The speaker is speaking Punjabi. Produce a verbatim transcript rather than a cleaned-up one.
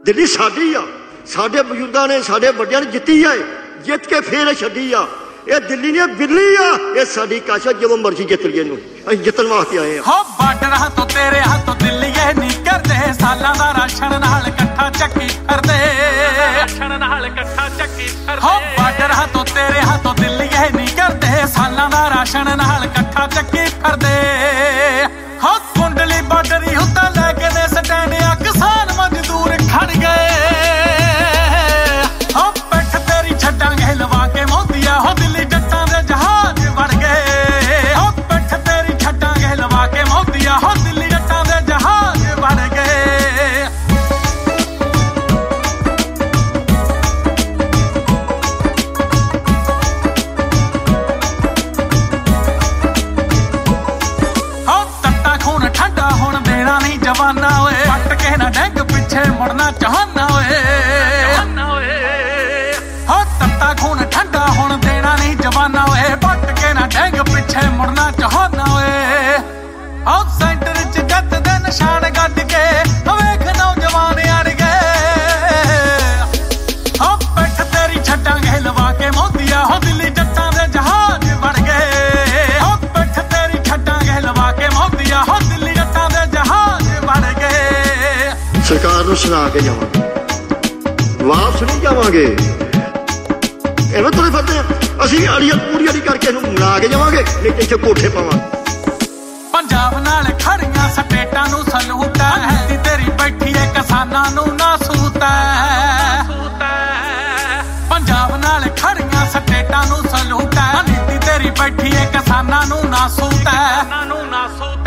ਦਿੱਲੀ ਸਾਡੀ ਆ, ਸਾਡੇ ਬਜ਼ੁਰਗਾਂ ਨੇ ਸਾਡੇ ਵੱਡਿਆਂ ਨੇ ਜਿੱਤੀ ਹੈ, ਜਿੱਤ ਕੇ ਫੇਰ ਛੱਡੀ ਆ। ਇਹ ਦਿੱਲੀ ਨੇ ਬਿੱਲੀ ਆ, ਇਹ ਸਾਡੀ ਕਾਸ਼ਾ ਜਦੋਂ ਮਰਜ਼ੀ ਜਿੱਤ ਲਈਏ ਇਹਨੂੰ, ਅਸੀਂ ਜਿੱਤਣ ਵਾਸਤੇ ਆਏ ਆ। ਹੋ ਬਾਰਡਰਾਂ ਤੋਂ ਤੇਰੇ ਹੱਥੋਂ ਦਿੱਲੀ ਇਹ ਨਹੀਂ ਕਰਦੇ, ਸਾਲਾਂ ਦਾ ਰਾਸ਼ਨ ਨਾਲ ਇਕੱਠਾ ਚੱਕੀ ਫਿਰਦੇ, ਰਾਸ਼ਨ ਨਾਲ ਇਕੱਠਾ ਚੱਕੀ ਫਿਰਦੇ। ਹੋ ਬਾਰਡਰਾਂ ਤੋਂ ਤੇਰੇ ਹੱਥੋਂ ਦਿੱਲੀ ਇਹ ਨਹੀਂ ਕਰਦੇ, ਸਾਲਾਂ ਦਾ ਰਾਸ਼ਨ ਨਾਲ ਇਕੱਠਾ ਚੱਕੀ ਫਿਰਦੇ। ਹੋ ਕੁੰਡਲੀ ਬਾਰਡਰੀ ਹੁੰਦਾ ਲੈ ਕੇ ਦੇ ਸਟੈਂਡ ਆ, ਕਿਸਾਨ ਮਜ਼ਦੂਰ ਖੜ ਗਏ। ਹੋ ਪਿੱਠ ਤੇਰੀ ਛੱਡਾਂਗੇ ਲਵਾ ਕੇ ਮੋਦੀਆ, ਹੋ ਦਿੱਲੀ ਜੱਟਾਂ ਦੇ ਜਹਾਜ਼ ਵੜ ਗਏ। ਹੋ ਪਿੱਠ ਤੇਰੀ ਛੱਡਾਂਗੇ ਲਵਾ ਕੇ ਮੋਦੀਆ, ਹੋ ਦਿੱਲੀ ਜੱਟਾਂ ਦੇ ਜਹਾਜ਼ ਵੜ ਗਏ। ਹੋ ਤੱਤਾ ਖੂਨ ਠੰਡਾ ਹੁਣ ਦੇਣਾ ਨਹੀਂ ਜਵਾਨਾ ਓਏ, ਪੱਟ ਕੇ ਨਾ ਡੈਂਗ ਪਿੱਛੇ ਮੁੜਨਾ ਚਾਹਨਾ ਓਏ। ਹੋ ਤੱਤਾ ਖੂਨ ਠੰਡਾ ਹੁਣ ਦੇਣਾ ਨਹੀਂ ਜਵਾਨਾ ਓਏ, ਪੱਟ ਕੇ ਨਾ ਡੈਂਗ ਪਿੱਛੇ ਮੁੜਨਾ ਚਾਹਨਾ ਓਏ। ਹੋ ਸੈਂਟਰ ਚ ਜੱਟ ਦੇ ਨਿਸ਼ਾਨ ਗੱਡ ਕੇ ਵੇਖ ਨੌਜਵਾਨ ਅੜ ਗਏ। ਹੋ ਪਿੱਠ ਤੇਰੀ ਛੱਡਾਂਗੇ ਲਵਾ ਕੇ ਮੋਦੀਆ, ਹੋ ਦਿੱਲੀ ਜੱਟਾਂ ਦੇ ਜਹਾਜ਼ ਵੜ ਗਏ। ਹੋ ਪਿੱਠ ਤੇਰੀ ਛੱਡਾਂਗੇ ਲਵਾ ਕੇ ਮੋਦੀਆ, ਹੋ ਦਿੱਲੀ ਜੱਟਾਂ ਦੇ ਜਹਾਜ਼ ਵੜ ਗਏ। ਸਰਕਾਰ ਨੂੰ ਸੁਣਾ ਕੇ ਜਾਵਾਂਗੇ, ਵਾਪਸ ਨਹੀਂ ਜਾਵਾਂਗੇ, ਐਵੇਂ ਤੁਰੇ ਫਿਰਦੇ ਆ ਅਸੀਂ। ਆੜੀਆਂ ਪੂਰੀ ਆੜੀ ਕਰਕੇ ਇਹਨੂੰ ਮਨਾ ਕੇ ਜਾਵਾਂਗੇ, ਨਹੀਂ ਤੇ ਇੱਥੇ ਕੋਠੇ ਪਾਵਾਂਗੇ। ਪੰਜਾਬ ਨਾਲ ਖੜੀਆਂ ਸਟੇਟਾਂ ਨੂੰ ਸਲੂਟ ਹੈ, ਨੀਤੀ ਤੇਰੀ ਬੈਠੀ ਏ ਕਿਸਾਨਾਂ ਨੂੰ ਨਾ ਸੂਤ ਹੈ। ਪੰਜਾਬ ਨਾਲ ਖੜੀਆਂ ਸਟੇਟਾਂ ਨੂੰ ਸਲੂਟ ਹੈ, ਨੀਤੀ ਤੇਰੀ ਬੈਠੀ ਏ ਕਿਸਾਨਾਂ ਨੂੰ ਨਾ ਸੂਤ ਹੈ।